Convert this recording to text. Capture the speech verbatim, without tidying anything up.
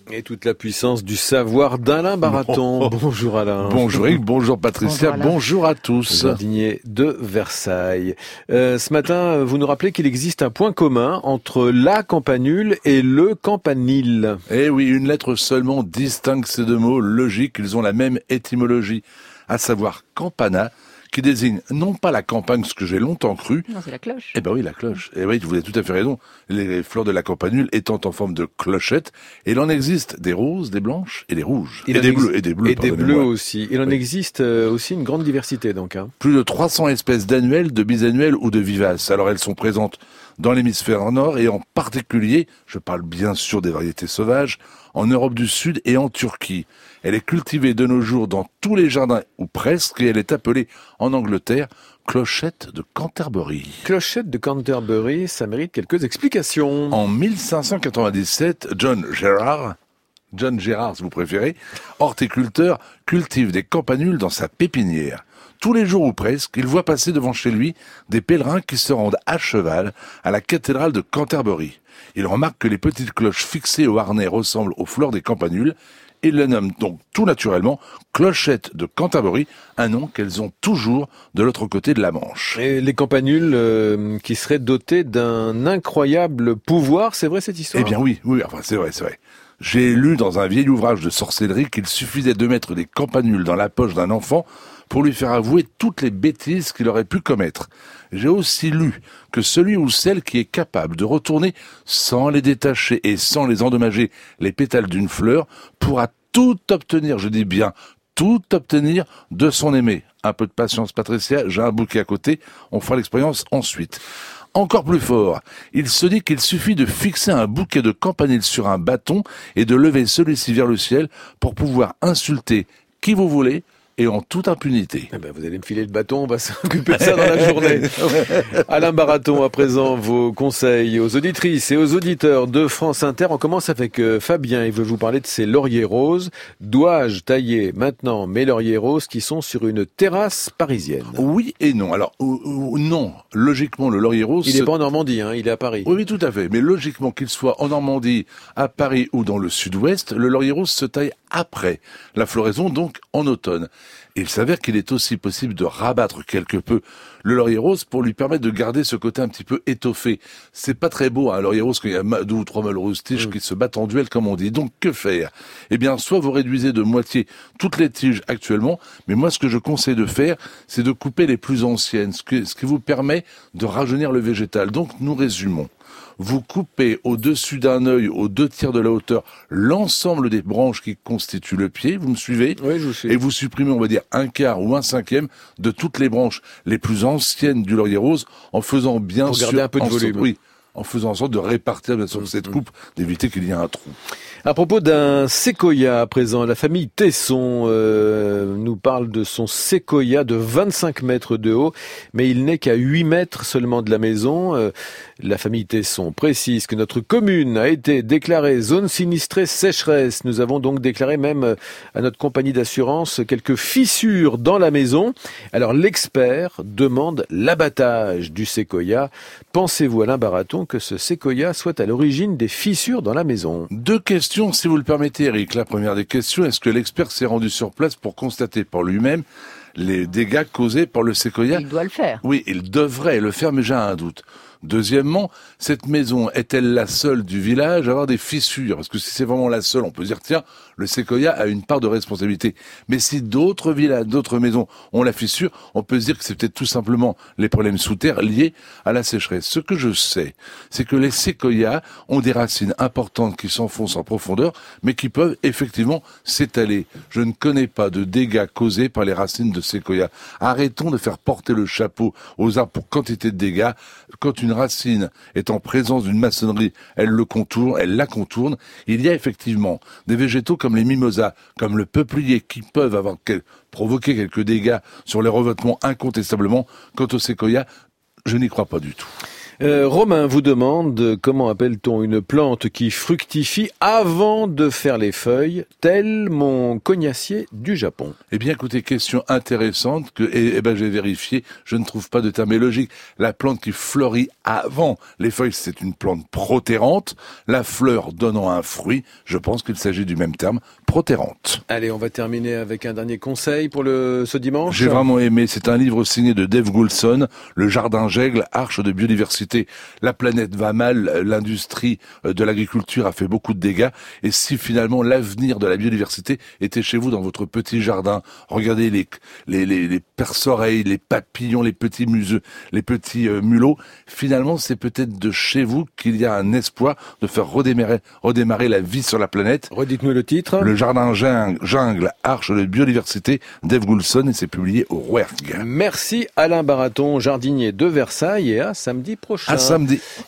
Et toute la puissance du savoir d'Alain Baraton. Oh. Bonjour Alain. Bonjour Eric, bonjour Patricia, bonjour, bonjour à tous. Jardinier de Versailles. Euh, ce matin, vous nous rappelez qu'il existe un point commun entre la campanule et le campanile. Eh oui, une lettre seulement distingue ces deux mots logiques, ils ont la même étymologie, à savoir campana, qui désigne non pas la campagne, ce que j'ai longtemps cru. Non, c'est la cloche. Eh ben oui, la cloche. Eh oui, vous avez tout à fait raison. Les fleurs de la campanule étant en forme de clochette, et il en existe des roses, des blanches et des rouges. Il et des ex... bleus, et des bleus, Et des bleus aussi. Il en oui. existe aussi une grande diversité, donc. Hein. Plus de trois cents espèces d'annuelles, de bisannuelles ou de vivaces. Alors elles sont présentes dans l'hémisphère nord et en particulier, je parle bien sûr des variétés sauvages, en Europe du Sud et en Turquie. Elle est cultivée de nos jours dans tous les jardins, ou presque, et elle est appelée en Angleterre clochette de Canterbury. Clochette de Canterbury, ça mérite quelques explications. En mille cinq cent quatre-vingt-dix-sept, John Gerard, John Gerard si vous préférez, horticulteur, cultive des campanules dans sa pépinière. Tous les jours ou presque, il voit passer devant chez lui des pèlerins qui se rendent à cheval à la cathédrale de Canterbury. Il remarque que les petites cloches fixées au harnais ressemblent aux fleurs des campanules. Il les nomme donc tout naturellement clochette de Canterbury, un nom qu'elles ont toujours de l'autre côté de la Manche. Et les campanules euh, qui seraient dotées d'un incroyable pouvoir, c'est vrai cette histoire ? Eh bien oui, oui, enfin c'est vrai, c'est vrai. J'ai lu dans un vieil ouvrage de sorcellerie qu'il suffisait de mettre des campanules dans la poche d'un enfant pour lui faire avouer toutes les bêtises qu'il aurait pu commettre. J'ai aussi lu que celui ou celle qui est capable de retourner sans les détacher et sans les endommager les pétales d'une fleur pourra tout obtenir, je dis bien tout obtenir de son aimé. Un peu de patience Patricia, j'ai un bouquet à côté, on fera l'expérience ensuite. Encore plus fort, il se dit qu'il suffit de fixer un bouquet de campanile sur un bâton et de lever celui-ci vers le ciel pour pouvoir insulter qui vous voulez, et en toute impunité. Eh ben, vous allez me filer le bâton, on va s'occuper de ça dans la journée. Alain Baraton, à présent, vos conseils aux auditrices et aux auditeurs de France Inter. On commence avec euh, Fabien, il veut vous parler de ces lauriers roses. Dois-je tailler maintenant mes lauriers roses qui sont sur une terrasse parisienne ? Oui et non. Alors, euh, euh, non, logiquement, le laurier rose... Il n'est se... pas en Normandie, hein, il est à Paris. Oui, oui, tout à fait. Mais logiquement, qu'il soit en Normandie, à Paris ou dans le sud-ouest, le laurier rose se taille après la floraison, donc en automne. Il s'avère qu'il est aussi possible de rabattre quelque peu le laurier rose pour lui permettre de garder ce côté un petit peu étoffé. C'est pas très beau, hein, un laurier rose, quand il y a deux ou trois malheureuses tiges mmh. qui se battent en duel, comme on dit. Donc, que faire ? Eh bien, soit vous réduisez de moitié toutes les tiges actuellement, mais moi, ce que je conseille de faire, c'est de couper les plus anciennes, ce, que, ce qui vous permet de rajeunir le végétal. Donc, nous résumons. Vous coupez au-dessus d'un œil, aux deux tiers de la hauteur, l'ensemble des branches qui constituent le pied, vous me suivez ? Oui, je vous suis. Et vous supprimez, on va dire, un quart ou un cinquième de toutes les branches les plus anciennes du laurier rose, en faisant bien Pour sûr... garder un peu de volume. Sorte, oui, en faisant en sorte de répartir bien sûr mmh, cette coupe, d'éviter qu'il y ait un trou. À propos d'un séquoia à présent, la famille Tesson euh, nous parle de son séquoia de vingt-cinq mètres de haut, mais il n'est qu'à huit mètres seulement de la maison. Euh, la famille Tesson précise que notre commune a été déclarée zone sinistrée sécheresse. Nous avons donc déclaré même à notre compagnie d'assurance quelques fissures dans la maison. Alors l'expert demande l'abattage du séquoia. Pensez-vous, Alain Baraton, que ce séquoia soit à l'origine des fissures dans la maison ? Deux questions, si vous le permettez, Eric. La première des questions, est-ce que l'expert s'est rendu sur place pour constater par lui-même les dégâts causés par le séquoia ? Il doit le faire. Oui, il devrait le faire, mais j'ai un doute. Deuxièmement, cette maison est-elle la seule du village à avoir des fissures ? Parce que si c'est vraiment la seule, on peut dire, tiens, le séquoia a une part de responsabilité. Mais si d'autres villages, d'autres maisons ont la fissure, on peut se dire que c'est peut-être tout simplement les problèmes sous terre liés à la sécheresse. Ce que je sais, c'est que les séquoias ont des racines importantes qui s'enfoncent en profondeur, mais qui peuvent effectivement s'étaler. Je ne connais pas de dégâts causés par les racines de séquoia. Arrêtons de faire porter le chapeau aux arbres pour quantité de dégâts. Quand une racine est en présence d'une maçonnerie, elle le contourne, elle la contourne. Il y a effectivement des végétaux comme les mimosas, comme le peuplier, qui peuvent avoir quel... provoquer quelques dégâts sur les revêtements incontestablement. Quant au séquoia, je n'y crois pas du tout. Euh, Romain vous demande comment appelle-t-on une plante qui fructifie avant de faire les feuilles, tel mon cognacier du Japon. Eh bien, écoutez, question intéressante que, et, eh ben, j'ai vérifié, je ne trouve pas de terme logique. La plante qui fleurit avant les feuilles, c'est une plante protérante. La fleur donnant un fruit, je pense qu'il s'agit du même terme, protérante. Allez, on va terminer avec un dernier conseil pour le, ce dimanche. J'ai vraiment aimé, c'est un livre signé de Dave Goulson, Le Jardin Geigle, arche de biodiversité. La planète va mal, l'industrie de l'agriculture a fait beaucoup de dégâts, et si finalement l'avenir de la biodiversité était chez vous dans votre petit jardin, regardez les, les, les, les perce-oreilles, les papillons, les petits museux, les petits euh, mulots, finalement c'est peut-être de chez vous qu'il y a un espoir de faire redémarrer, redémarrer la vie sur la planète. Redites-nous le titre. Le Jardin Jungle, arche de biodiversité, Dave Goulson, et c'est publié au Rouergue. Merci Alain Baraton, jardinier de Versailles, et à samedi prochain. À samedi.